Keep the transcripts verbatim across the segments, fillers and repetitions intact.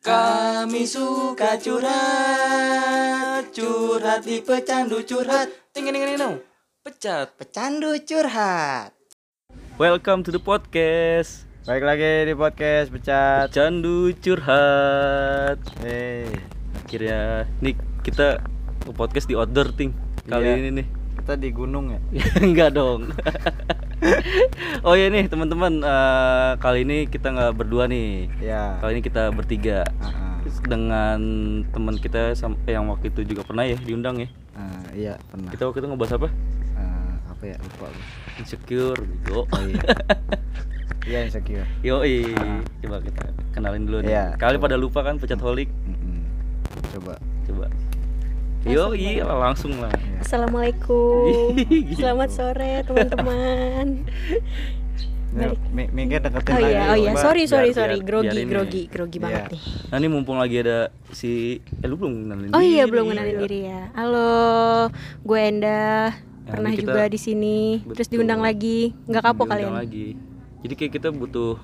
Kami suka curhat, curhat di pecandu curhat. Ting ting ting ting. Pecat. Pecandu curhat. Welcome to the podcast. Baik lagi di podcast Pecat. Pecandu curhat. Hey, Akhirnya nih kita podcast di outdoor ting kali Iya. ini nih. kita di gunung ya. Enggak dong. Oh iya nih teman-teman, eh, kali ini kita nggak berdua nih. Ya. Kali ini kita bertiga Uh-uh. dengan teman kita sam- eh, yang waktu itu juga pernah ya diundang ya. Uh, iya pernah. Kita waktu itu ngebahas apa? Uh, apa ya lupa gue. Insecure gitu. Oh iya. Iya insecure. Yoi, Ah. coba kita kenalin dulu nih. Iya, Kali coba. pada lupa kan pecat holik. Mm-mm. Coba. Coba. Yoi, langsung lah. Ya. Assalamualaikum. Gitu. Selamat sore teman-teman. Balik. Mi- Mikir deketin Oh lagi. iya, oh iya, Mbak. sorry sorry Biar- sorry, biar- grogi biar ini. grogi grogi Iya. banget nih. Nah ini mumpung lagi ada si eh lu belum kenalin Oh diri iya belum nih. kenalin diri ya. Halo, gue Endah. Nah, Pernah ini kita- juga di sini. Terus Betul. diundang lagi. Nggak kapok Diundang kalian? lagi. Jadi kayak kita butuh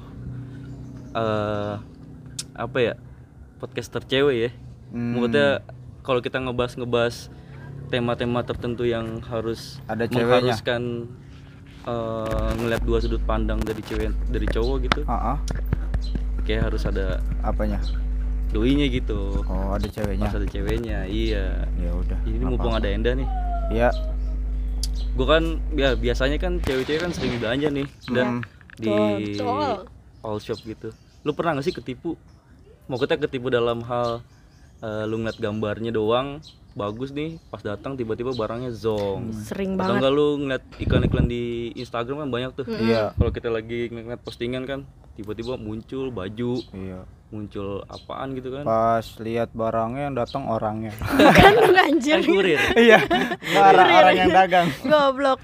eh apa ya? Podcaster cewek ya. Hmm. Maksudnya kalau kita ngebahas-ngebahas tema-tema tertentu yang harus Ada ceweknya. mengharuskan eh, ngeliat dua sudut pandang dari cewek dari cowok gitu. Uh-uh. Kayak harus ada Apanya? doinya gitu. Oh ada ceweknya. Harus ada ceweknya. Iya. Ya udah. Ini nggak mumpung apa-apa. ada Enda nih. Iya. Gue kan ya biasanya kan cewek-cewek kan sering belanja nih dan Hmm. di Betul. all shop gitu. Lu pernah gak sih ketipu? Mau kita ketipu dalam hal eh, lu ngeliat gambarnya doang bagus nih, pas datang tiba-tiba barangnya zong. Sering Atau banget. enggak lu ngeliat iklan-iklan di Instagram kan banyak tuh. Iya. Kalau kita lagi ngeliat postingan kan tiba-tiba muncul baju, Iya. muncul apaan gitu kan. Pas lihat barangnya yang datang orangnya. Kan lu anjir. Kan kurir. Iya. Orang orang yang dagang. Goblok.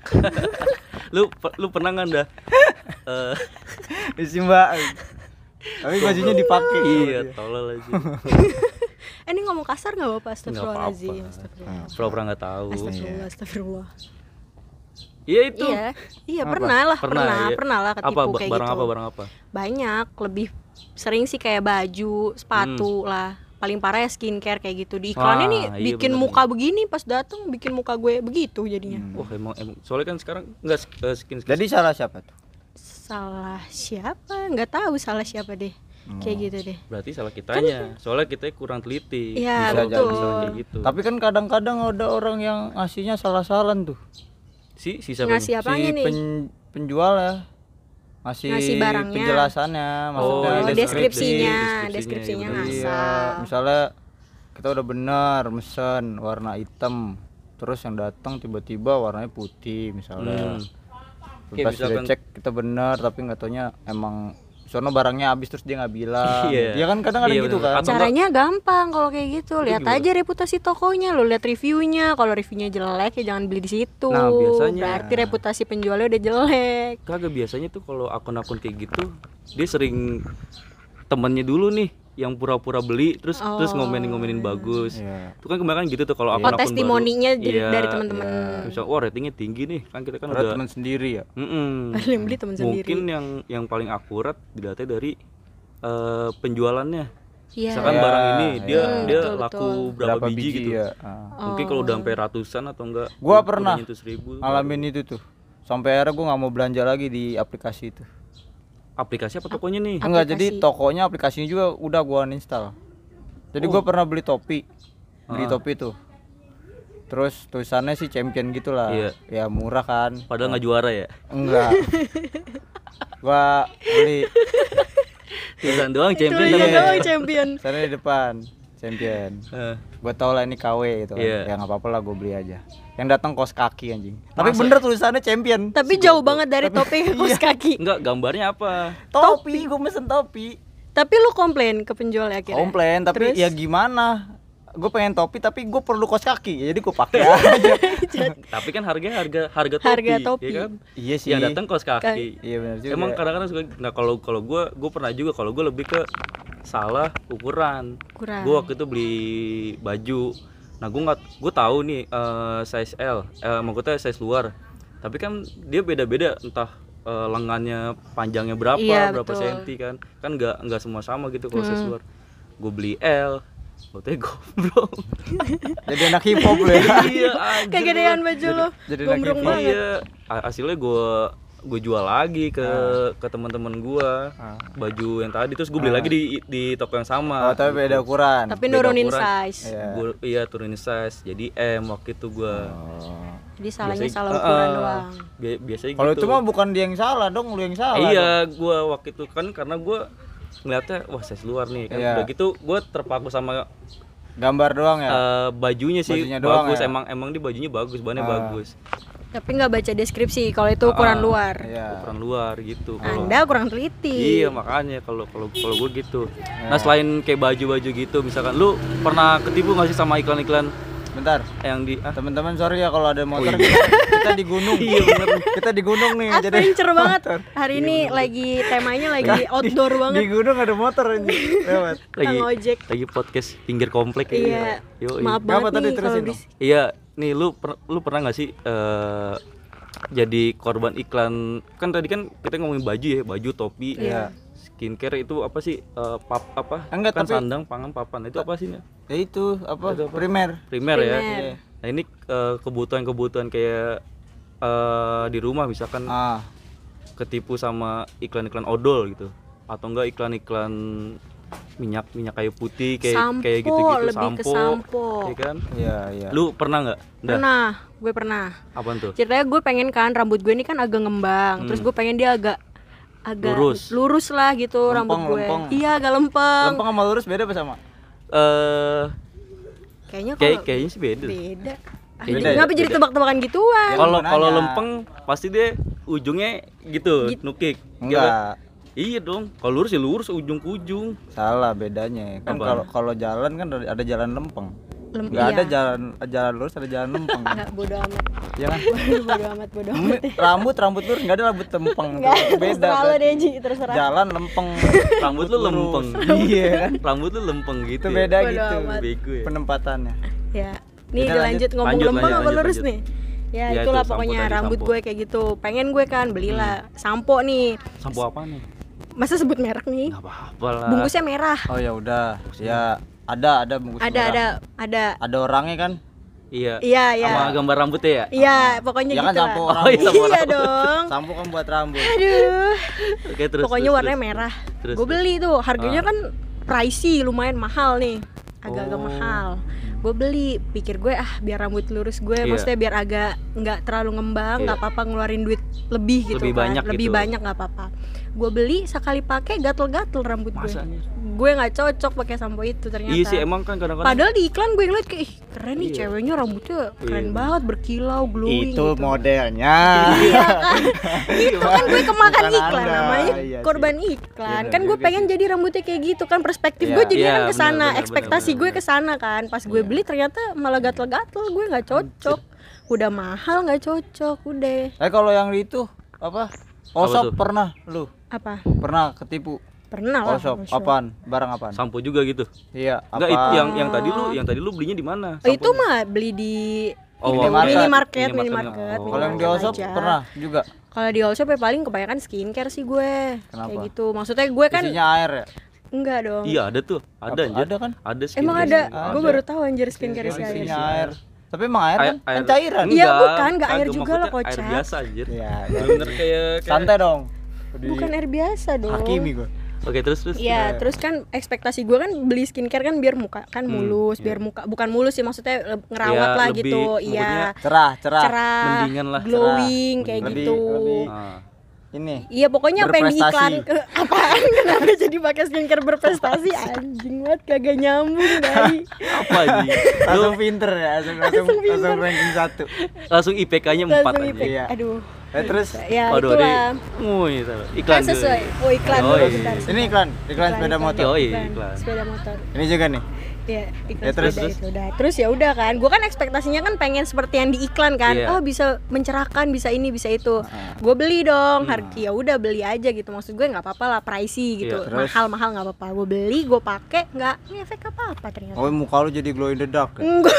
lu lu pernah nggak dah eh, Isi mbak. Tapi bajunya dipakai. iya tolol aja. Eh, ini ngomong kasar nggak bapak? Nggak Astagfirullahaladzim. apa-apa. Astagfirullah. Pura-pura nggak tahu. Astagfirullah. Astagfirullah. Iya itu. Iya, iya Apa? pernah lah, Pernah, pernah, iya. pernah lah ketipu Apa ba- kayak barang gitu. apa barang apa? Banyak, lebih sering sih kayak baju, sepatu lah. Paling parah ya skincare kayak gitu. Di iklannya Wah, nih iya bikin bener muka begini, pas datang bikin muka gue begitu jadinya. Wah emang, emang soalnya kan sekarang nggak uh, skin skin. Jadi salah siapa tuh? Salah siapa? Nggak tahu salah siapa deh. Kayak gitu deh. Berarti salah kitanya. Soalnya kita kurang teliti. Iya, Bisa betul. bisa kayak gitu. Tapi kan kadang-kadang ada orang yang ngasihnya salah-salan tuh. si si siapa Ngasih nih? apanya si nih? pen- penjual ya. Ngasih, Ngasih barangnya. penjelasannya, maksudnya iya, Oh, deskripsi. deskripsinya, Deskripsinya, deskripsinya iya, bener. Iya, ngasal. misalnya kita udah benar mesen warna hitam, terus yang datang tiba-tiba warnanya putih misalnya. Hmm. Pas Kayak misalkan- kita cek kita benar tapi nggak taunya emang sono barangnya habis terus dia nggak bilang. Iya. Dia kan kadang ada Iya, gitu bener. kan. Atau Caranya gampang kalau kayak gitu. Lihat gimana? aja reputasi tokonya, lo lihat reviewnya. Kalau reviewnya jelek ya jangan beli di situ. Nah, biasanya- Berarti reputasi penjualnya udah jelek. Kagak biasanya tuh kalau akun-akun kayak gitu dia sering temennya dulu nih yang pura-pura beli terus Oh. terus ngomenin-ngomenin bagus. Iya. Itu kan kemarin gitu tuh kalau Oh, akun-akun testimoninya baru. dari, Iya, dari teman-teman. Misal wah ratingnya tinggi nih kan kita kan Karena udah teman sendiri ya. Mm-mm. Padahal yang beli teman sendiri. Mungkin yang yang paling akurat didata dari eh, penjualannya. Iya. Misalkan Iya, barang ini dia iya. dia Betul, laku betul. berapa, biji, gitu. ya. Ah. Mungkin kalau udah sampai ratusan atau enggak. Gua udah pernah nyentuh seribu. Ngalamin itu tuh. Sampai akhirnya gue nggak mau belanja lagi di aplikasi itu. Aplikasi apa tokonya nih? Aplikasi. Enggak, jadi tokonya aplikasinya juga udah gua uninstall. Jadi gua pernah beli topi. Beli Ah. topi tuh. Terus tulisannya sih champion gitu lah. Iya. Ya murah kan. Padahal nggak juara ya. Enggak. Gua beli Tulisan doang champion Tulisannya tapi- doang champion. sana di depan champion. Eh, Gua tau lah ini K W gitu kan. Iya. Ya nggak apa-apa lah gua beli aja. Yang datang kaos kaki anjing. Tapi bener tulisannya champion. Tapi jauh banget dari topi ke kaos kaki. enggak gambarnya apa? Topi, gua mesen topi. Tapi lu komplain ke penjual ya akhirnya? Komplain, tapi Terus? ya gimana? Gue pengen topi tapi gue perlu kaos kaki, jadi gue pakai aja. Tapi kan harga harga harga topi, Harga topi. ya kan? Iya sih. Yang datang kaos kaki. Iya benar juga. Emang kadang-kadang suka nah kalau kalau gue gue pernah juga kalau gue lebih ke salah ukuran. Ukuran. Gue waktu itu beli baju. Nah, gue nggak gue tahu nih eh, size L, eh maksudnya size luar. Tapi kan dia beda-beda entah eh, lengannya panjangnya berapa, Iya, berapa betul. senti kan. Kan nggak nggak semua sama gitu kalau size Hmm. luar. gue beli L, fotonya goblok. Jadi anak hip hop lu ya. Iya anjir. Kegedean baju lo. jadi Gombrong laki-laki. banget. Iya, ha- hasilnya gue gue jual lagi ke ke teman-teman gue Ah. baju yang tadi, terus gue beli lagi di di toko yang sama. Oh, tapi beda ukuran. Tapi Beda nurunin ukuran. size. Iya. Gua, iya turunin size jadi M waktu itu gue. Oh. Jadi salahnya Biasanya- salah Ah, ukuran ah. doang. Bi- biasanya Kalau gitu. itu mah bukan dia yang salah dong, lu yang salah. iya, gue waktu itu kan karena gue ngeliatnya wah size luar nih kan. Iya. Udah gitu gue terpaku sama dong. Gambar doang ya. eh, bajunya sih Bajunya doang bagus, ya? emang emang di bajunya bagus, bahannya Ah. bagus. Tapi nggak baca deskripsi kalau itu ukuran Ah, luar. Iya. Ukuran luar gitu. Kalau Anda kurang teliti. iya makanya kalau kalau kalau gue gitu. Nah selain kayak baju-baju gitu, misalkan lu pernah ketipu nggak sih sama iklan-iklan Bentar. yang di ah? Teman-teman sorry ya kalau ada motor Oh, iya. kita, kita di gunung. Iya bener. Kita di gunung nih. jadi Adventure banget. motor. Hari ini lagi temanya lagi outdoor Di banget. gunung ada motor ini. Lewat. lagi Kang ojek. lagi podcast pinggir komplek ya. Iya. Yoi. Maaf Ngapa banget tadi nih terusin kalau dong? berisik. Iya, nih lu per- lu pernah nggak sih eh, jadi korban iklan? Kan tadi kan kita ngomongin baju ya, baju, topi, Iya. skincare itu apa sih? Eh, pap apa? Enggak, kan tapi- sandang, pangan, papan. Itu apa sih? Nya? Ya itu apa? Itu apa? Primer. Primer, ya. Primer. Nah, ini eh, kebutuhan-kebutuhan kayak eh, di rumah misalkan Ah. ketipu sama iklan-iklan odol gitu. Atau enggak iklan-iklan minyak minyak kayu putih kayak Sampo, kayak gitu-gitu, lebih ke sampo. ya kan? Iya, iya. Lu pernah nggak? Dah, Pernah, gue pernah. apaan tuh? Ceritanya gue pengen kan rambut gue ini kan agak ngembang, terus gue pengen dia agak agak Lurus. lurus lah gitu Lempeng, rambut gue. lempeng. Iya, agak lempeng. Lempeng sama lurus beda apa sama? Eh Kayaknya kayak kalau kayaknya sih beda. beda. Ah, Beda itu ya? kenapa jadi tebak-tebakan gituan? Ya, Kalau gua kalau nanya. lempeng pasti dia ujungnya gitu, Git- nukik. Iya kan? Enggak. Iya dong. Kalau lurus ya lurus ujung ke ujung. Salah bedanya. Kan Apa? kalau kalau jalan kan ada ada jalan lempeng. Lem- Enggak ada iya. jalan jalan lurus, ada jalan lempeng. Enggak, bodo amat. Iya kan? bodo amat, bodo amat. Hmm, rambut rambut lurus enggak ada rambut lempeng. Enggak, Itu beda. terserah lo berarti. deh, Ji, terserah. Jalan lempeng. Rambut lu lurus. lempeng. Iya kan? Rambut lu lempeng gitu. Itu ya? beda Bodo gitu. amat. Bego ya. Penempatannya. Ya. Nih Udah, dilanjut ngomong Lanjut, lempeng lanjut, apa lanjut, lurus lanjut. nih? Ya, Ya, itulah itu, sampo pokoknya tadi, rambut sampo. gue kayak gitu. Pengen gue kan belilah sampo nih. Sampo apa nih? Masa sebut merek nih? Enggak apa-apa lah. Bungkusnya merah. Oh ya udah. Ya ada ada bungkus Ada merah. ada ada. Ada orangnya kan? Iya. Iya, iya. Sama gambar rambutnya ya? Iya, pokoknya Ya kan gitu sampo lah. rambut. iya, sampo Iya rambut. dong. Sampo kan buat rambut. Aduh. Oke, terus. Pokoknya terus, warnanya terus. merah. Terus, Gue terus. beli tuh, harganya Ah. kan pricey, lumayan mahal nih. Agak-agak Oh. mahal. Gue beli, pikir gue ah biar rambut lurus gue, Iya. maksudnya biar agak nggak terlalu ngembang, nggak Iya. apa-apa ngeluarin duit lebih gitu Lebih kan, banyak lebih gitu. banyak nggak apa-apa. Gue beli sekali pakai gatel-gatel rambut Masa gue. nih? Gue nggak cocok pakai sampo itu ternyata. Iya sih emang kan kadang-kadang. Padahal di iklan gue ngeliat kayak ih keren nih Iya. ceweknya rambutnya keren Iya. banget berkilau glowing Itu gitu. modelnya. Iya kan, itu kan gue kemakan Bukan iklan Anda. namanya Iya sih. korban iklan. Iya, kan gue juga pengen sih. jadi rambutnya kayak gitu kan, perspektif Iya. gue jadi Iya, kan ke benar, sana, benar, ekspektasi benar, gue benar. ke sana kan. Pas gue Iya. beli ternyata malah gatel-gatel, gue nggak cocok. Udah mahal nggak cocok, udah. Eh kalau yang itu apa? Osop tuh? pernah lu? Apa? Pernah ketipu? Pernah lah. Osop Osop. apaan? Barang apaan? Sampo juga gitu. Iya, Enggak apa? itu yang yang tadi lu yang tadi lu belinya di mana? Oh, itu Samponya? mah beli di Oh, ini, minimarket. minimarket, Minimarket. minimarket. Oh. Kalau yang di minimarket Osop aja. pernah juga. Kalau di Allshop ya paling kebanyakan skincare sih gue. Kenapa? Kayak gitu. Maksudnya gue kan Isinya air ya? enggak dong. Iya, ada tuh. Ada Apa? anjir. Ada kan? Ada skincare. Emang ada. Ada. Gue baru tahu anjir skincare isi air. Isinya air. Tapi emang air kan? Air- Kan air- cairan. Iya, Enggak, bukan, enggak air kagak, juga lah, maksudnya kocak. Air biasa anjir. Iya. Bener kayak kayak Santai dong. Di Bukan air biasa dong. Hakimi gua. Oke, terus terus. Iya, terus kan ekspektasi gue kan beli skincare kan biar muka kan mulus, biar muka bukan mulus sih maksudnya eh, ngerawat Iya, lah lebih, gitu. maksudnya Iya. Cerah, cerah. Cerah, Mendingan lah, glowing cerah. kayak Lebih- gitu. lebih- Nah, Ini. Iya, pokoknya apa yang di iklan Berprestasi. ke- apaan kenapa jadi pakai skincare berprestasi anjing banget kagak nyambung dari. apa sih? Lu Langsung pinter ya, langsung langsung, Langsung pinter. langsung ranking satu. langsung I P K-nya empat Langsung aja. ipek. Iya. Aduh. Eh, terus Ya Waduh, itulah. Oh, itu. Iklan Kan sesuai. Oh, iklan Oh, dulu iya. bentar. ini iklan, iklan sepeda motor. Oh, iya, Iklan, iklan. sepeda motor. Ini juga nih. Ya, iklan Ya, terus, sepeda terus? itu udah. Terus ya udah kan. Gua kan ekspektasinya kan pengen seperti yang di iklan kan. Iya. Oh, bisa mencerahkan, bisa ini, bisa itu. Gue beli dong. Harga ya udah beli aja gitu. Maksud gue nggak apa-apa lah, pricey gitu. Iya, terus? Mahal-mahal nggak apa-apa. Gue beli, gue pakai, nggak ngefek apa-apa ternyata. Oh, muka lu jadi glow in the dark. Ya? Enggak.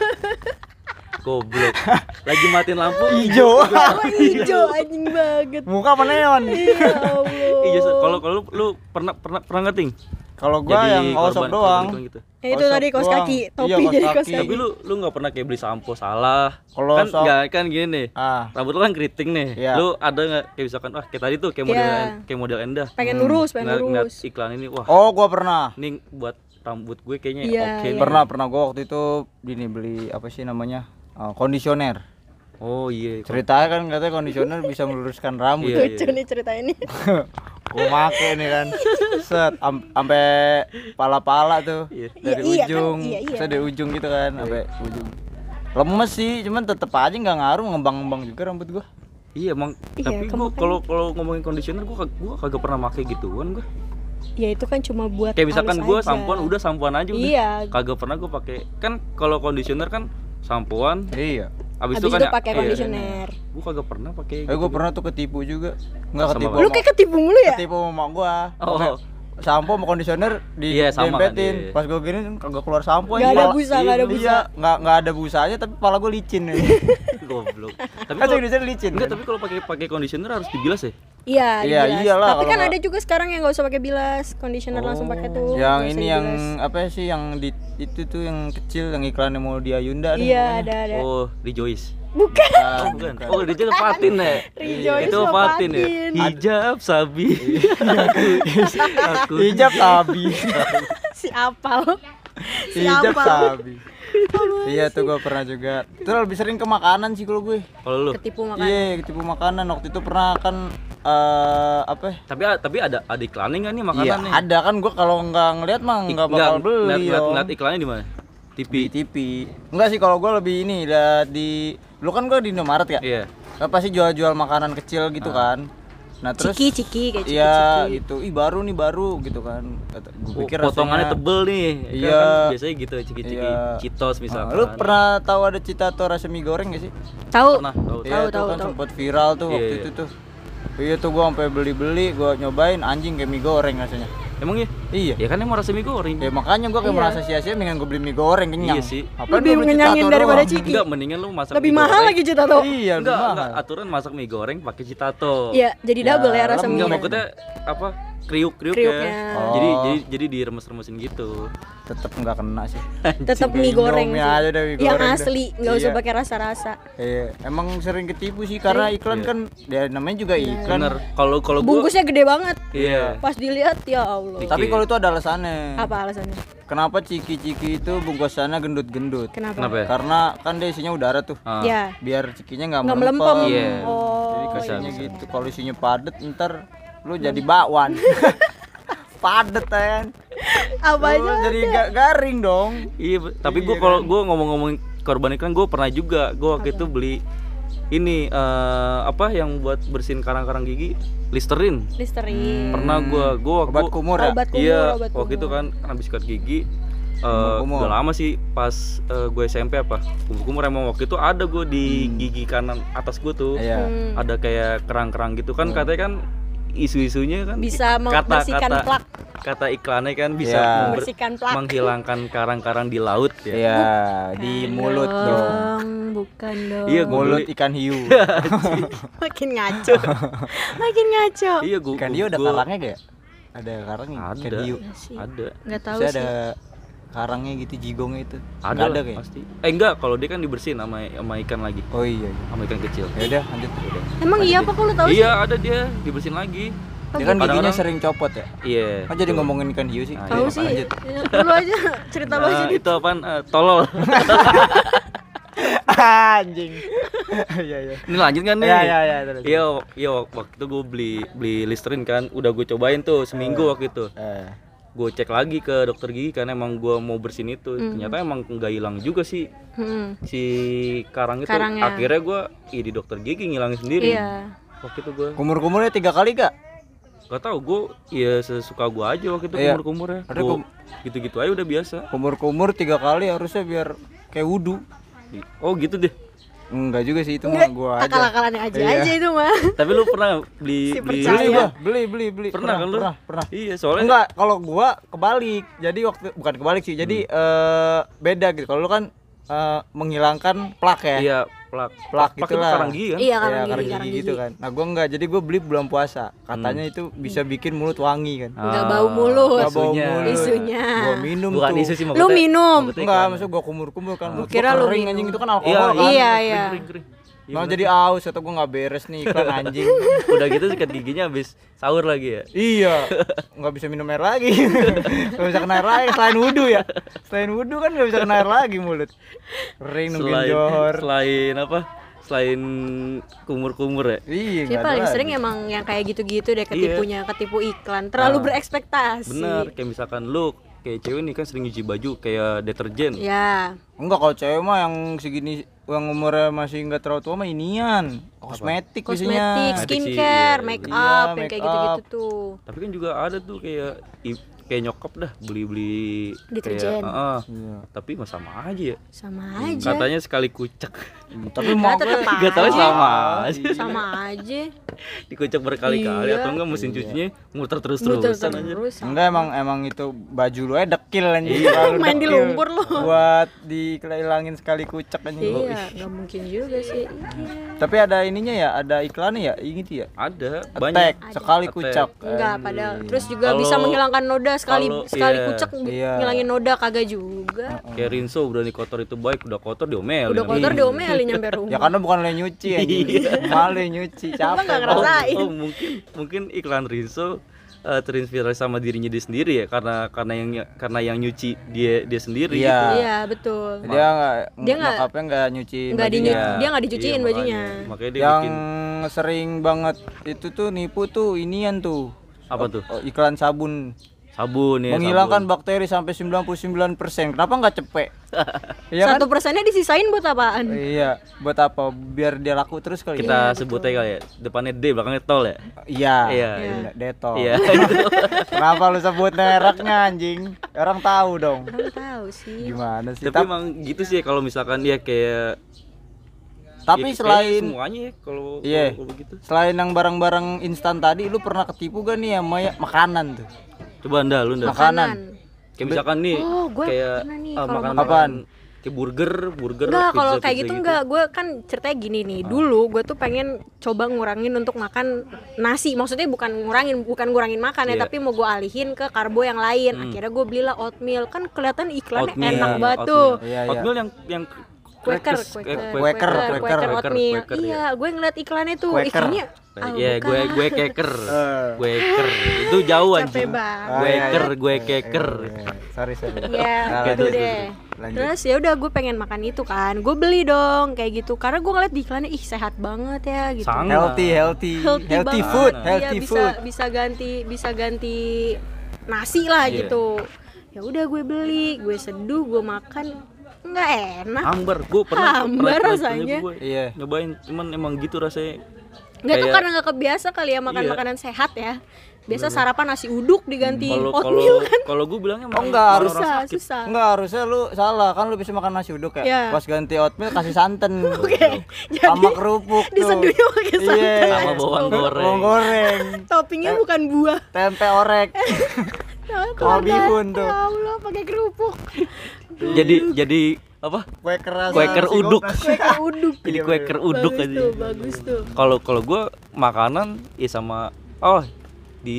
Goblok. Lagi matiin lampu Hijau. Oh, hijau anjing banget. Muka apa neon? Ya Allah. Iya, so- kalau kalau lu, lu pernah pernah pernah nggak ting? Kalau gua jadi yang osok korban- doang. korban iklan gitu. Ya, itu Kosok tadi kaos doang. kaki, Iya, topi kaos jadi kaos kaki. kaki. Tapi lu lu nggak pernah kayak beli sampo salah. Kalau kan sok- nggak kan gini nih. Ah, Rambut lu kan keriting nih. Iya. Lu ada nggak kayak misalkan wah kayak tadi tuh kayak model Iya. kayak model Endah. Pengen lurus, pengen Ngeliat, ngeliat lurus. iklan ini wah oh gua pernah. ini buat rambut gue kayaknya Iya, oke. iya. nih. Pernah pernah gua waktu itu ini beli apa sih namanya? Eh, kondisioner. Oh iya. Ceritanya kan katanya kondisioner bisa meluruskan rambut. Iya. Lucu nih cerita ini. Gua make nih kan. Set am- sampai pala-pala tuh. Iya. Dari Iya, iya kan? ujung, Iya, iya. set dari ujung gitu kan sampai ujung. Lemes sih, cuman tetep aja nggak ngaruh, ngembang-ngembang juga rambut gua. Iya emang Iya, tapi kamu gua kan- kalau kalau ngomongin conditioner gua kag- gua kagak pernah pakai gituan gua. Ya itu kan cuma buat Kayak misalkan halus gua aja. sampoan udah sampoan aja udah. Iya. Kagak pernah gua pakai. Kan kalau conditioner kan sampoan Iya. habis, Habis itu kan itu ya- pakai iya. conditioner. Gua kagak pernah pakai. Eh gua pernah tuh ketipu juga. Enggak Sama ketipu. apa? Lu sama- kayak ketipu mulu ya? ketipu sama mak gua. Oh. Pakai sampo sama kondisioner di Iya, sama kan, dempetin. iya. Pas gua gini kagak keluar sampo Nggak aja. ada Pala- busa, nggak ada Iya, busa. Enggak enggak ada busanya tapi kepala gua licin. Goblok. Tapi Kan kalau kondisioner licin. enggak, kan? tapi kalau pakai pakai conditioner harus dibilas ya. Iya, Iya, dibilas. iyalah, Tapi kalau kan nggak- ada juga sekarang yang nggak usah pakai bilas, conditioner langsung pakai tuh. Yang nggak usah ini yang dibilas. apa sih yang di itu tuh yang kecil yang iklannya mau di Ayunda deh Iya, pokoknya. ada ada. Oh, Rejoice. Bukan. Oh, bukan. Oh, Rejoice Fatin ya. Rejoice Itu sama Fatin ya. Fatin. Hijab sabi. aku. Hijab sabi. Si apal. Si Hijab apal. sabi. Iya tuh gua pernah juga. Itu lebih sering ke makanan sih kalau gue. Kalau lu. Ketipu makan. Iya, ketipu makanan. Waktu itu pernah kan eh apa? ya? Tapi tapi ada ada iklannya nggak nih Iya, makanan nih? ada kan gua kalau nggak ngeliat mah Ik- nggak bakal ngeliat- beli. ngeliat, Om. ngeliat iklannya di mana? T V. Di T V. Enggak sih kalau gua lebih ini lihat di lu kan gua di Indomaret ya. Iya. Kan pasti jual-jual makanan kecil gitu kan. Nah, terus Ciki ciki kayak ciki iya ciki. gitu. Ih, baru nih baru gitu kan. Kata, gua Oh, pikir potongannya rasanya- tebel nih. Kan- Iya. Kan biasanya gitu ciki-ciki Iya. Citos Ah, misalkan. lu pernah tahu ada Citato rasa mie goreng gak sih? Tahu. Pernah tahu. Iya, Tahu, itu tahu, kan tahu. sempat viral tuh Iya, waktu iya. itu tuh. Iya tuh gua sampai beli-beli, gua nyobain anjing kayak mie goreng rasanya. Emang ya? Iya. Ya kan emang rasa mie goreng. Ya makanya gua kayak Iya. merasa sia-sia mendingan gua beli mie goreng kenyang. Iya sih. Apaan Lebih gua beli mengenyangin Citato daripada doang? Ciki. Enggak, mendingan lu masak Lebih mie mahal goreng. lagi Citato. Iya, lebih Enggak, mahal. enggak, aturan masak mie goreng pakai Citato. Iya, jadi double ya, Ya, rasa lem- Enggak, mie. maksudnya apa? Kriuk-kriuk Kriuknya. ya. Oh. Jadi jadi jadi diremes-remesin gitu. Tetep nggak kena sih. Tetap mie goreng Indomie sih. aja deh, mie Yang goreng deh. asli, nggak usah Iya. pakai rasa-rasa. Iya, emang sering ketipu sih karena iklan Iya. kan ya namanya juga iklan. Bener. Kalau kalau gua Bungkusnya gede banget. iya. Pas dilihat ya Allah. Dikit. Tapi kalau itu ada alasannya. Apa alasannya? Kenapa ciki-ciki itu bungkusannya gendut-gendut? Kenapa? Kenapa ya? Karena kan dia isinya udara tuh. Ah. Ya, Biar cikinya nggak nggak melempem. melempem. Iya. Oh. Jadi bisa, kayaknya bisa. gitu. Kalau isinya padet ntar lu jadi bakwan. Padet ya kan. Apa Lu aja? jadi ga- garing dong. Iya, be- tapi gua Iya kalau kan? gua ngomong-ngomongin korban iklan, gua pernah juga. Gua waktu itu beli ini eh, apa yang buat bersihin karang-karang gigi, Listerine. Listerine. Pernah gua gua waktu Obat kumur ya. Obat kumur, iya, obat kumur. waktu itu kan kan habis sikat gigi. eh, Kumur-kumur. udah lama sih pas eh, gue S M P apa kumur-kumur emang waktu itu ada gue di gigi kanan atas gue tuh Iya. Hmm. ada kayak kerang-kerang gitu kan katanya kan isu-isunya kan Bisa membersihkan kata-kata plak. kata iklannya kan bisa Iya. member- Membersihkan plak. menghilangkan karang-karang di laut ya. Iya, di mulut dong. Bukan dong. Iya, gua Mulut beli- ikan hiu. Makin ngaco. Makin ngaco. Iya gue Ikan hiu ada karangnya gak? Ada karangnya ikan Ada. hiu. Enggak Enggak tahu Bisa sih. ada karangnya gitu, jigongnya itu. ada, Nggak ada lah, kayak. pasti eh enggak kalau dia kan dibersihin sama sama ikan lagi Oh iya. iya. sama ikan kecil Ya udah lanjut. Udah. Emang iya apa kok lu tahu sih? iya ada dia dibersihin lagi Dia kan giginya Kadang-kadang- sering copot ya. iya Oh jadi betul. ngomongin ikan hiu sih. Ah, Tahu iya, sih. Lanjut. Ya, Lu aja cerita lu aja Nah, nih. itu apaan Eh, tolol Anjing. Iya iya. ini lanjut kan nih Iya iya iya. terus. iya iya waktu itu gue beli beli Listerine kan udah gue cobain tuh seminggu waktu itu Eh. gue cek lagi ke dokter gigi karena emang gue mau bersihin itu ternyata emang nggak hilang juga sih Hmm. si karang itu Karangnya. akhirnya gue iya di dokter gigi ngilangin sendiri Iya. waktu itu gue Kumur-kumurnya tiga kali gak? gak tau gue ya sesuka gue aja waktu itu Iya. kumur-kumurnya Ada Gua kum- gitu-gitu aja udah biasa Kumur-kumur tiga kali harusnya biar kayak wudhu. oh gitu deh Enggak juga sih itu mah gua aja. Akal-akalannya aja Iya. aja itu mah. tapi lu pernah beli Si beli percaya. Beli gua, beli beli beli. Pernah kan lu? Pernah, pernah. iya soalnya Enggak, kalau gua kebalik. Jadi waktu bukan kebalik sih. Jadi Hmm. eh, beda gitu. Kalau lu kan eh, menghilangkan plak ya. iya plak. Plak itu gitulah. karang gigi kan? Iya, Ya, karang karang gigi, gigi karang gitu gigi. kan. Nah gua enggak, jadi gua beli bulan puasa. Katanya itu bisa bikin mulut wangi kan. Nggak bau mulut. Nggak bau Isunya. mulut. Isunya. Gua minum Bukan tuh. isu sih Lu maksudnya- minum? maksudnya Enggak, iklan. maksud gua kumur-kumur kan. Mulut Kira gua lu kering minum. anjing itu kan Iya, alkohol kan. Iya, kering, iya. kering, kering. Iya, Mau bener. jadi aus atau gua nggak beres nih iklan anjing. Udah gitu sikat giginya habis sahur lagi ya. Iya, nggak bisa minum air lagi. Nggak bisa kena air lagi selain wudhu ya. Selain wudhu kan nggak bisa kena air lagi mulut. Kering nungguin Selain johor. selain apa? Selain kumur-kumur ya. Iya, Sih nggak ada paling lagi. sering emang yang kayak gitu-gitu deh ketipunya, ketipu iklan. Terlalu Ah. berekspektasi. Bener, kayak misalkan lu kayak cewek nih kan sering nyuci baju kayak deterjen. Ya. Enggak, kalau cewek mah yang segini yang umurnya masih nggak terlalu tua mah inian kosmetik biasanya. Kosmetik, Kosmetik sih, skincare, iya, make iya. up, Iya, yang kayak make gitu-gitu up. tuh. Tapi kan juga ada tuh kayak i- kayak nyokap dah beli-beli Deterjen. kayak, heeh. Iya. Tapi mah sama aja ya. Sama aja. Katanya sekali kucek. Tapi mau tetep gue Gak tahu aja. sama aja. Sama aja. Dikucek berkali-kali Iya. atau enggak mesin cucinya muter Muter terus-terusan aja. terus. enggak, emang emang itu baju lu aja dekil anjing. Iya. Terlalu Main di dekil. lumpur lu. Buat dihilangin sekali kucek anjing. Iya, nggak mungkin juga sih. Iya. Tapi ada ininya ya, ada iklannya ya, ini tuh ya. Ada Attack, banyak. sekali Attack. kucek. Enggak, padahal terus juga Kalau- bisa menghilangkan noda sekali kalau- sekali iya. kucek Iya. ngilangin noda kagak juga. Kayak Rinso berani kotor itu baik, udah kotor diomelin. Udah kotor diomelin nyampe rumah. Ya karena bukan lo yang nyuci anjing. Malu yang nyuci, capek. nggak Oh, ngerasain. oh, mungkin mungkin iklan Rinso eh, terinspirasi sama dirinya dia sendiri ya karena karena yang karena yang nyuci dia dia sendiri Iya. gitu. Iya, betul. Dia enggak Dia nggak- nyokapnya enggak nyuci Enggak di bajunya. dia nggak dicuciin Iya, bajunya. makanya, makanya dia Yang bikin sering banget itu tuh nipu tuh inian tuh. apa tuh? Oh, iklan sabun. Sabun ya. Menghilangkan sabun. bakteri sampai sembilan puluh sembilan persen. Kenapa nggak cepet? Iya kan? Satu persennya disisain buat apaan? Iya, buat apa? Biar dia laku terus kali. Kita Iya, sebut aja kali ya. Depannya D, belakangnya tol ya. Iya. Iya. Iya. Detol. Iya. itu. Kenapa lu sebut mereknya anjing? Orang tahu dong. Orang tahu sih. Gimana sih? Tapi Tap- emang gitu sih ya kalau misalkan dia kayak Tapi ya, selain kayak semuanya ya kalau Iya. kalau begitu. selain yang barang-barang instan tadi, lu pernah ketipu gak nih sama ya, makanan tuh? Coba Anda lu Anda. Makanan. Kayak misalkan nih Oh, gua kayak pernah nih ah, kalau makanan Apaan? kayak burger, burger. Enggak, kalau pizza, kayak pizza gitu enggak. Gue kan ceritanya gini nih. Dulu gue tuh pengen coba ngurangin untuk makan nasi. Maksudnya bukan ngurangin, bukan ngurangin makan ya, Iya. tapi mau gue alihin ke karbo yang lain. Akhirnya gue belilah oatmeal. Kan kelihatan iklannya Oatmeal, enak iya, banget oatmeal. tuh. Iya, iya. Oatmeal yang yang Quaker, Quakers, Quaker, eh, Quaker, Quaker, Quaker, Quaker Quaker, oatmeal. Quaker, Iya, gue ngeliat iklannya tuh. Quaker. Iklannya ah, Iya, gue bukan. gue keker. Eh. Gue keker. Itu jauh Capek anjing. banget. Ah, Gue iya, keker, iya. gue keker. Iya, iya. Sorry, sorry. Iya, Nah, gitu lanjut, deh. lanjut. Terus ya udah gue pengen makan itu kan, gue beli dong kayak gitu. Karena gue ngeliat di iklannya ih sehat banget ya gitu. Sangat. Healthy, healthy, Healthy, healthy banget. food, Iya, healthy bisa, food. bisa ganti bisa ganti nasi lah Iya. gitu. Ya udah gue beli, gue seduh, gue makan nggak enak. Hambar, gue pernah Hambar pernah- rasanya. pernah gue Iya. nyobain, cuman emang gitu rasanya. Nggak tuh kayak- karena nggak kebiasa kali ya makan Iya. makanan sehat ya. Biasa sarapan nasi uduk diganti Kalau oatmeal kalau kan. kalau gue bilangnya Oh, enggak, harus- orang Susah, sakit. susah. Enggak, harusnya lu salah, kan lu bisa makan nasi uduk ya. Iya. Pas ganti oatmeal kasih santan. Oke, jadi Sama kerupuk tuh. diseduhnya pakai santan. Iya. Sama bawang goreng. Bawang goreng. Toppingnya bukan buah. Tempe orek. Sama bihun tuh. Ya Allah, pakai kerupuk. Jadi jadi apa? Kue keras. Quaker nasi uduk. gopas. Kue uduk. Jadi kue ker uduk bagus aja. tuh, bagus tuh. Kalau kalau gue makanan ya sama oh di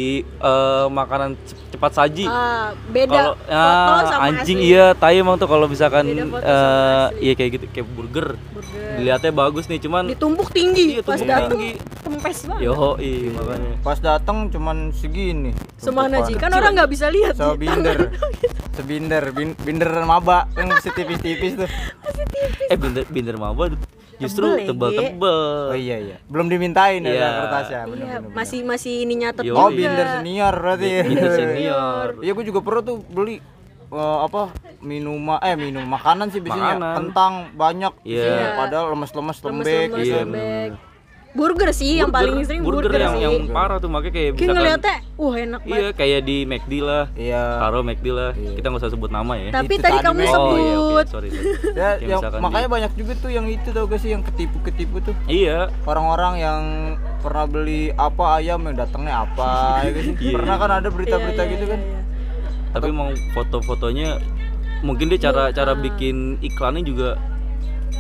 eh, makanan cep- cepat saji. Ah, beda Kalau foto ah, sama anjing asli. iya, tai emang tuh kalau misalkan Beda foto eh, sama asli. iya kayak gitu kayak burger. Burger. Dilihatnya bagus nih, cuman Ditumpuk tinggi, Iya, pas tumpuk dateng tinggi. kempes banget. yo iya makanya. Pas datang cuman segini. Semana Ji, kan Kecil orang aja. nggak bisa lihat So Ji, binder. tangan. Sebinder, bin, binder maba yang masih tipis-tipis tuh. Eh binder binder maba tuh justru Tebel ya, tebal-tebal. Oh iya iya. Belum dimintain Iya. ya kertasnya. bener, Iya, bener, bener. masih masih ini nyatet Yo, Oh, juga. binder senior berarti. Binder senior. Iya, gue juga pernah tuh beli eh, apa minuman eh minum makanan sih biasanya Makanan. kentang banyak Iya. isinya, padahal lemes-lemes lembek Lemes-lemes, Iya, lembek. Burger sih yang paling sering burger, yang sih. yang parah tuh makanya kayak Kayak misalkan ngeliatnya, wah enak banget. iya kayak di McD lah. Iya. Karo McD lah. Kita nggak usah sebut nama ya. Tapi Itu tadi tadi, kamu Meg. sebut. Oh iya oke, sorry. sorry. Ya, Kayak yang- misalkan makanya di- banyak juga tuh yang itu tau gak sih yang ketipu-ketipu tuh. Iya. Orang-orang yang pernah beli apa ayam yang datangnya apa ya kan sih. Iya. Pernah kan ada berita-berita Iya, gitu iya, kan. iya. Tapi mau foto-fotonya mungkin dia cara cara bikin iklannya juga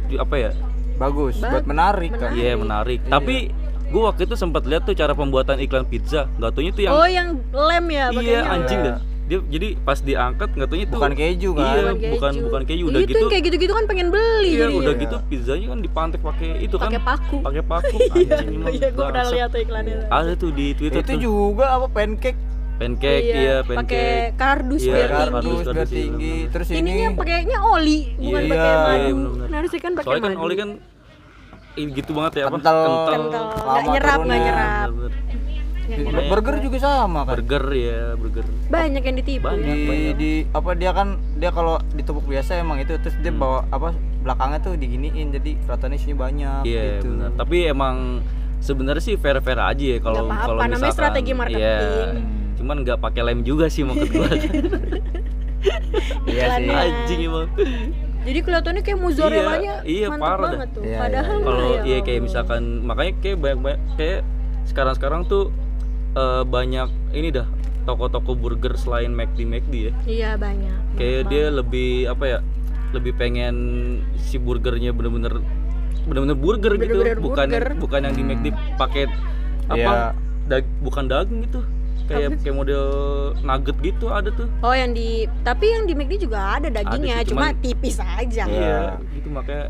apa ya? Bagus Ba- buat menarik kan. menarik. Iya, menarik. Tapi gua waktu itu sempat lihat tuh cara pembuatan iklan pizza. Enggak taunya tuh yang Oh, yang lem ya iya pakainya. anjing Iya. dah. Dia jadi pas diangkat enggak taunya tuh Bukan keju kan. Iya, Bukan bukan keju. bukan keju udah itu gitu. yang kayak gitu-gitu kan pengen beli Iya, jadinya. udah gitu pizzanya kan dipantek pakai itu kan. Pakai paku. Pakai paku anjing emang. Iya, gua pernah bangsat. lihat tuh iklannya. Ada tuh di Twitter Itu tuh. juga apa pancake Pancake iya, pakai pancake. kardus Iya, biar kardus. tinggi. kardus biar tinggi. Terus ini Ininya pakainya oli, bukan Iya, pakai iya, madu. bener-bener. Nah, harusnya kan pakai Soalnya kan madu. oli kan ih, gitu banget ya apa? Kental. Kental, lama nggak nyerap, nggak turunnya. nyerap. Bener-bener. Ya, Di- Makanya- burger juga sama kan. Burger ya, burger. banyak yang ditipu. Banyak. Di, di apa dia kan dia kalau ditumpuk biasa emang itu terus dia Hmm. bawa apa belakangnya tuh diginiin jadi kelihatannya isinya banyak Iya, gitu. benar. Tapi emang sebenarnya sih fair-fair aja ya kalau Nggak apa-apa, kalau namanya misalkan. strategi marketing. Iya. Cuman nggak pakai lem juga sih maksud gua. Iya sih. Iklannya. Anjing emang. Jadi kelihatannya kayak mozzarellanya Iya, iya, mantap parah banget tuh. Iya, Padahal iya, mah Kalau ya iya kayak Allah. misalkan makanya kayak banyak-banyak kayak sekarang-sekarang tuh eh, banyak ini dah toko-toko burger selain McD McD ya. Iya banyak. Kayak Banyak dia banget. lebih apa ya? Lebih pengen si burgernya bener-bener bener-bener burger Bener-bener gitu, bukan burger. bukan yang di McD pakai apa? Iya. dag- bukan daging gitu. Kayak kayak model nugget gitu ada tuh. Oh yang di tapi yang di McD juga ada dagingnya, sih, cuma cuman- tipis aja. Iya. Gitu makanya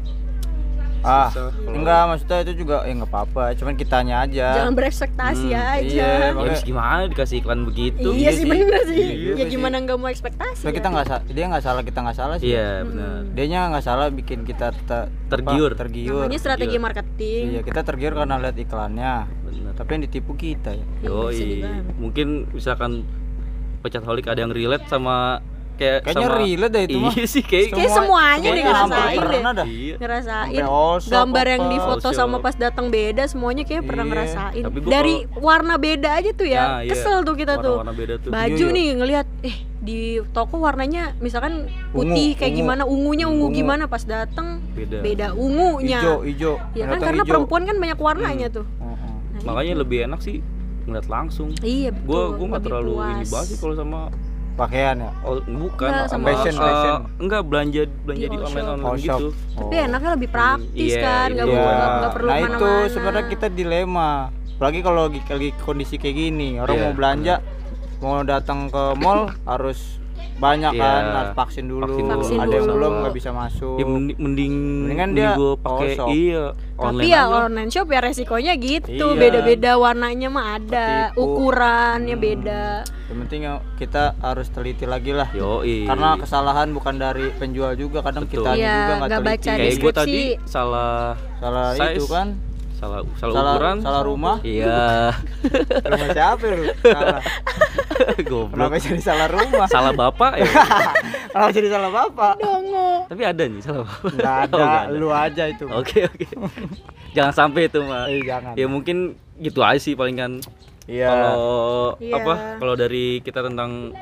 Ah, susah kalau- enggak maksudnya itu juga ya enggak apa-apa, cuman kitanya aja. Jangan berekspektasi Hmm, aja. iya, ya makanya- habis gimana dikasih iklan begitu. Iya sih bener sih. Iya juga Ya sih. gimana nggak mau ekspektasi. So, ya? kita nggak sa- dia nggak salah, kita nggak salah sih. Iya, benar. Dianya nggak salah bikin kita te- Tergiur. apa, tergiur. Namanya strategi Iya. marketing. Iya, kita tergiur karena lihat iklannya. Benar. Tapi yang ditipu kita ya. Yoi. sedih banget. Mungkin misalkan pecat-holic ada yang relate sama kayak Kayaknya sama relate deh itu mah. Iya sih kayak Kayak semuanya semuanya deh hampir ngerasain deh. pernah dah. Iya. Ngerasain Sampai all shop gambar yang apa. di foto All sama shop. pas datang beda, semuanya kayak pernah Iya. ngerasain. Tapi gua Dari warna beda aja tuh ya. Nah, iya. Kesel tuh kita tuh. Warna-warna beda tuh. Baju Iya, iya. nih ngelihat eh di toko warnanya misalkan putih Ungu, kayak ungu. gimana, ungunya ungu Ungu. gimana pas datang Beda. beda ungunya. Hijau, hijau. Ya Yang kan datang karena hijau. perempuan kan banyak warnanya tuh. Heeh. Nah, Makanya lebih enak sih ngeliat langsung. iya betul. Gua gua nggak lebih terlalu puas. ini banget sih kalau sama Pakaian ya. oh, bukan Enggak, sama fashion, eh, fashion. enggak belanja belanja Di di all online shop. online All shop. gitu. Tapi enaknya lebih praktis Iya, kan, nggak iya. perlu nggak- nggak perlu Nah itu kemana-mana. sebenarnya kita dilema. Apalagi kalau lagi, lagi kondisi kayak gini, orang Iya, mau belanja, mau datang ke mall harus banyak Iya. kan, harus vaksin dulu. Vaksin dulu. Ada yang Vaksin belum dulu. nggak bisa masuk. Ya mending mending, Mendingan mending dia gua pakai all shop. iya Tapi online ya aja. online shop ya resikonya gitu, Iya. beda-beda warnanya mah ada, Ketipu. ukurannya Hmm. beda. Yang penting ya kita harus teliti lagi lah. Yoi. Karena kesalahan bukan dari penjual juga, kadang Betul. kita Iya, juga nggak nggak teliti. baca kayak gue deskripsi. tadi salah Salah size. itu kan, salah salah, salah ukuran salah rumah. iya Rumah siapa lu? Salah. goblok Kenapa jadi salah rumah? salah bapak ya Kenapa jadi salah bapak? Dongo. tapi ada nih salah bapak Nggak ada, Oh, nggak ada. lu aja itu. oke oke jangan sampai itu mah Eh, jangan. ya mungkin gitu aja sih paling kan Iya. kalau Iya. apa kalau dari kita tentang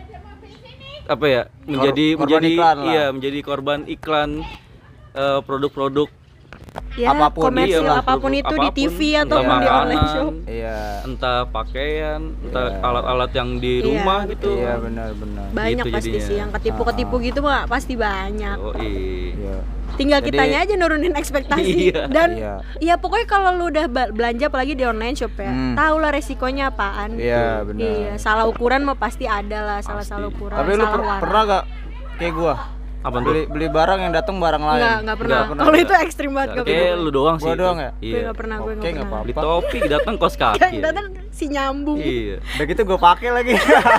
apa ya menjadi korban menjadi iklan lah. iya menjadi korban iklan eh, produk-produk Ya, Apapun, komersil iya, apapun itu di apapun, T V entah ataupun di online makanan, shop. Iya. entah pakaian entah Iya. alat-alat yang di Iya, rumah betul. gitu Iya benar-benar. Banyak Gitu pasti jadinya. sih yang ketipu-ketipu gitu mah pasti banyak. oh iya Iya. Tinggal Jadi- kitanya aja nurunin ekspektasi. Iya. Dan Iya. ya pokoknya kalau lu udah ba- belanja apalagi di online shop ya, Hmm. tau lah resikonya apaan. Iya benar. Iya, salah ukuran mah pasti ada lah, salah-salah Pasti. ukuran, Tapi lu salah per- warna. pernah gak kayak gua apa tuh beli beli barang yang datang barang lain? Enggak, enggak pernah. Nggak Kalau ya? itu ekstrim banget gak kayak pernah. lu doang sih Gua itu. doang ya? Gue iya gak pernah, gue Oke, gak nggak pernah. apa-apa. beli topi datang kos kaki Yang ya. datang si nyambung. iya Udah gitu gua pakai lagi.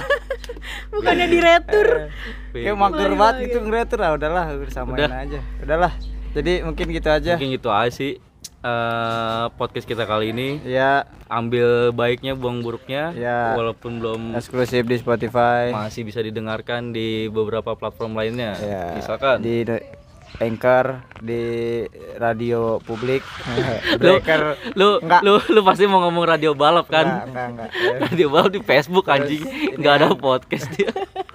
Bukannya di retur. Kayak mager Mulai banget lagi. gitu ngeretur ah udahlah udah samain Udah. aja. Udahlah. Jadi mungkin gitu aja. mungkin gitu aja sih eh, podcast kita kali ini Ya, ambil baiknya buang buruknya Ya. walaupun belum eksklusif di Spotify. masih bisa didengarkan di beberapa platform lainnya Ya. misalkan di de- Anchor, di radio publik. lu, Breaker. lu, Enggak. lu lu pasti mau ngomong radio balap kan Enggak, enggak, enggak. radio balap di Facebook anjing ini nggak ada kan. podcast dia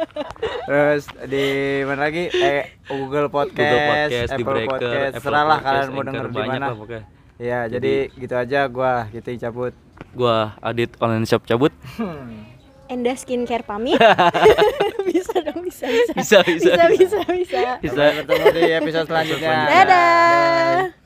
Terus di mana lagi? Eh Google Podcast, Google Podcast, di Apple Breaker, Podcast, Apple serah lah Podcast, kalian mau Anchor, denger di banyak mana. lah pokoknya. Ya, jadi, gitu aja gua gitu cabut. Gua Adit online shop cabut. Enda Skincare pamit. bisa dong, bisa bisa Bisa, bisa, bisa bisa bisa. Bisa. Sampai ketemu di episode selanjutnya. Dadah.